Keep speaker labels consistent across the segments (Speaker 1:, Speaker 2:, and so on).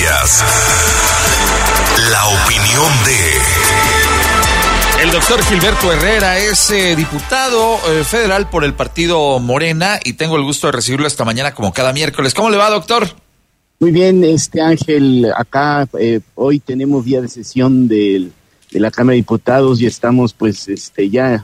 Speaker 1: noticias. La opinión de...
Speaker 2: El doctor Gilberto Herrera es diputado federal por el partido Morena y tengo el gusto de recibirlo esta mañana como cada miércoles. ¿Cómo le va, doctor?
Speaker 3: Muy bien, Ángel, acá hoy tenemos día de sesión de la Cámara de Diputados y estamos pues ya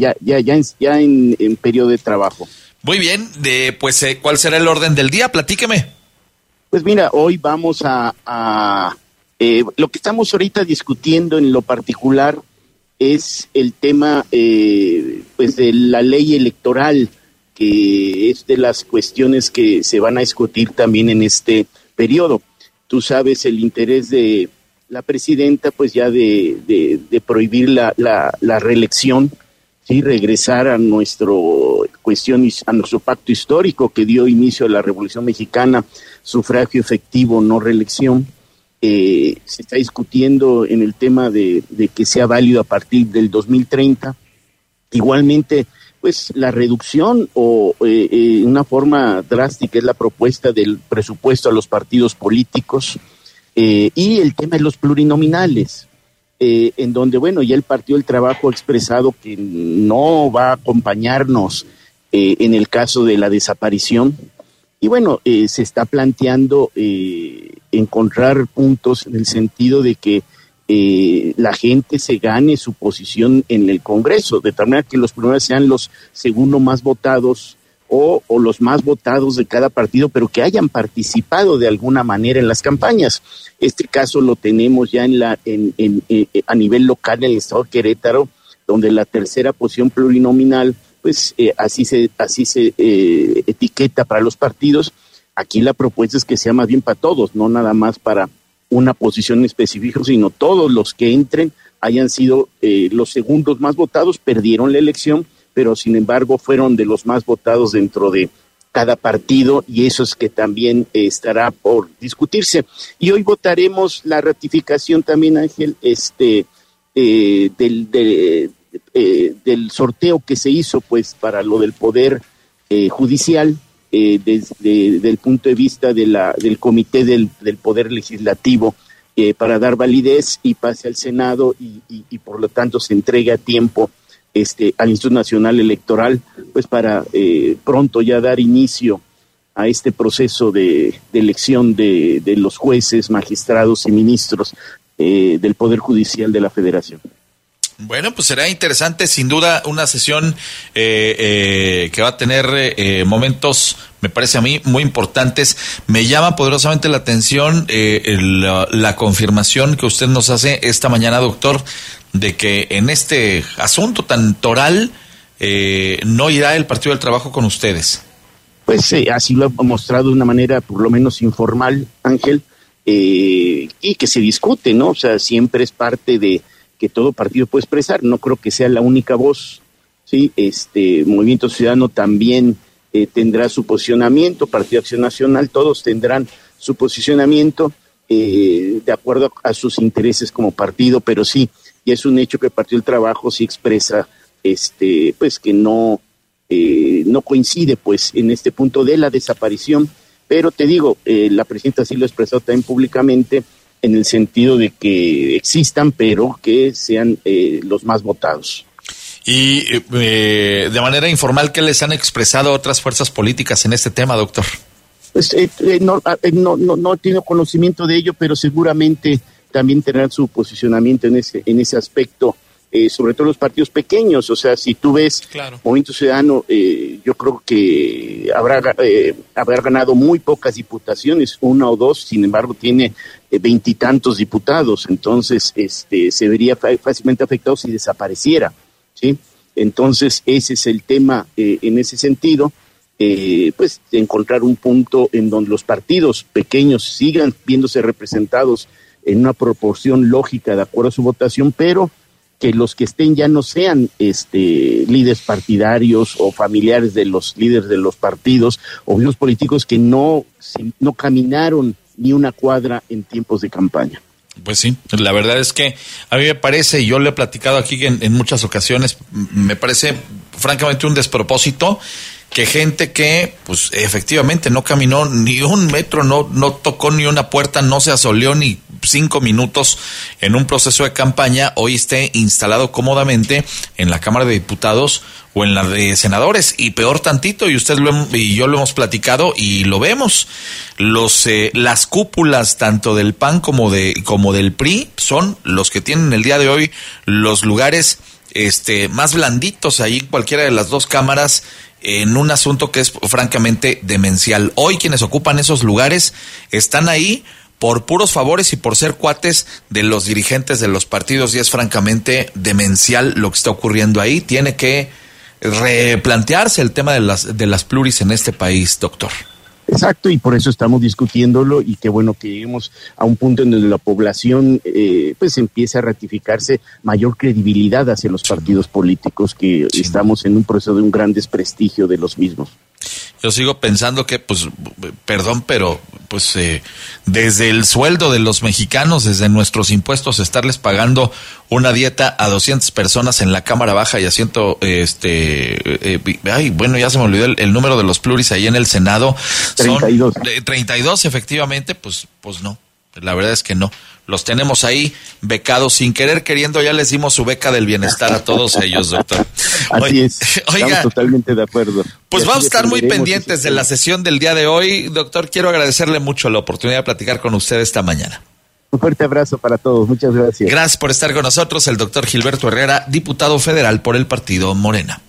Speaker 3: en periodo de trabajo.
Speaker 2: Muy bien, ¿cuál será el orden del día? Platíqueme.
Speaker 3: Pues mira, hoy vamos a lo que estamos ahorita discutiendo en lo particular es el tema pues de la ley electoral, que es de las cuestiones que se van a discutir también en este periodo. Tú sabes el interés de la presidenta pues ya de prohibir la reelección, ¿sí? Regresar a nuestro pacto histórico que dio inicio a la Revolución Mexicana, sufragio efectivo, no reelección. Se está discutiendo en el tema de que sea válido a partir del 2030. Igualmente, pues la reducción o una forma drástica es la propuesta del presupuesto a los partidos políticos y el tema de los plurinominales, en donde, bueno, ya el Partido del Trabajo ha expresado que no va a acompañarnos en el caso de la desaparición. Y bueno, se está planteando encontrar puntos en el sentido de que la gente se gane su posición en el Congreso, de tal manera que los primeros sean los segundos más votados o los más votados de cada partido, pero que hayan participado de alguna manera en las campañas. Este caso lo tenemos ya a nivel local en el estado de Querétaro, donde la tercera posición plurinominal pues así se etiqueta para los partidos. Aquí la propuesta es que sea más bien para todos, no nada más para una posición específica, sino todos los que entren hayan sido los segundos más votados, perdieron la elección, pero sin embargo fueron de los más votados dentro de cada partido, y eso es que también estará por discutirse. Y hoy votaremos la ratificación también, Ángel, del sorteo que se hizo pues para lo del poder judicial, desde el punto de vista del comité del poder legislativo, para dar validez y pase al Senado y por lo tanto se entregue a tiempo al Instituto Nacional Electoral, pues para pronto ya dar inicio a este proceso de elección de los jueces, magistrados y ministros del Poder Judicial de la Federación.
Speaker 2: Bueno, pues será interesante, sin duda, una sesión que va a tener momentos, me parece a mí, muy importantes. Me llama poderosamente la atención la confirmación que usted nos hace esta mañana, doctor, de que en este asunto tan toral no irá el Partido del Trabajo con ustedes.
Speaker 3: Pues así lo ha mostrado de una manera por lo menos informal, Ángel, y que se discute, ¿no? O sea, siempre es parte de que todo partido puede expresar, no creo que sea la única voz, ¿sí? Movimiento Ciudadano también tendrá su posicionamiento, Partido Acción Nacional, todos tendrán su posicionamiento de acuerdo a sus intereses como partido, pero sí, y es un hecho que el Partido del Trabajo sí expresa, pues que no coincide pues en este punto de la desaparición, pero te digo, la presidenta sí lo ha expresado también públicamente, en el sentido de que existan, pero que sean los más votados.
Speaker 2: Y de manera informal, ¿qué les han expresado otras fuerzas políticas en este tema, doctor?
Speaker 3: Pues no tengo conocimiento de ello, pero seguramente también tendrán su posicionamiento en ese aspecto, sobre todo los partidos pequeños. O sea, si tú ves claro. Movimiento Ciudadano, yo creo que habrá ganado muy pocas diputaciones, una o dos, sin embargo tiene 20 y tantos diputados, entonces se vería fácilmente afectado si desapareciera, ¿sí? Entonces ese es el tema en ese sentido, pues de encontrar un punto en donde los partidos pequeños sigan viéndose representados en una proporción lógica de acuerdo a su votación, pero que los que estén ya no sean líderes partidarios o familiares de los líderes de los partidos o los políticos que no caminaron ni una cuadra en tiempos de campaña.
Speaker 2: Pues sí, la verdad es que a mí me parece, y yo le he platicado aquí en muchas ocasiones, me parece francamente un despropósito que gente que, pues, efectivamente no caminó ni un metro, no tocó ni una puerta, no se asoleó ni 5 minutos en un proceso de campaña, hoy esté instalado cómodamente en la Cámara de Diputados o en la de senadores, y peor tantito, y usted y yo lo hemos platicado y lo vemos, las cúpulas tanto del PAN como del PRI son los que tienen el día de hoy los lugares más blanditos ahí en cualquiera de las dos cámaras, en un asunto que es francamente demencial. Hoy quienes ocupan esos lugares están ahí por puros favores y por ser cuates de los dirigentes de los partidos, y es francamente demencial lo que está ocurriendo ahí. Tiene que replantearse el tema de las pluris en este país, doctor.
Speaker 3: Exacto, y por eso estamos discutiéndolo, y qué bueno que lleguemos a un punto en donde la población pues empiece a ratificarse mayor credibilidad hacia los partidos políticos, que estamos en un proceso de un gran desprestigio de los mismos.
Speaker 2: Yo sigo pensando que, pues, perdón, pero pues desde el sueldo de los mexicanos, desde nuestros impuestos, estarles pagando una dieta a 200 personas en la Cámara Baja y a 100, bueno, ya se me olvidó el número de los pluris ahí en el Senado.
Speaker 3: 32.
Speaker 2: Son 32, efectivamente, pues no. La verdad es que no. Los tenemos ahí becados, sin querer queriendo, ya les dimos su beca del bienestar a todos ellos, doctor.
Speaker 3: Así es, estamos totalmente de acuerdo.
Speaker 2: Pues vamos a estar muy pendientes de la sesión del día de hoy. Doctor, quiero agradecerle mucho la oportunidad de platicar con usted esta mañana.
Speaker 3: Un fuerte abrazo para todos, muchas gracias.
Speaker 2: Gracias por estar con nosotros, el doctor Gilberto Herrera, diputado federal por el partido Morena.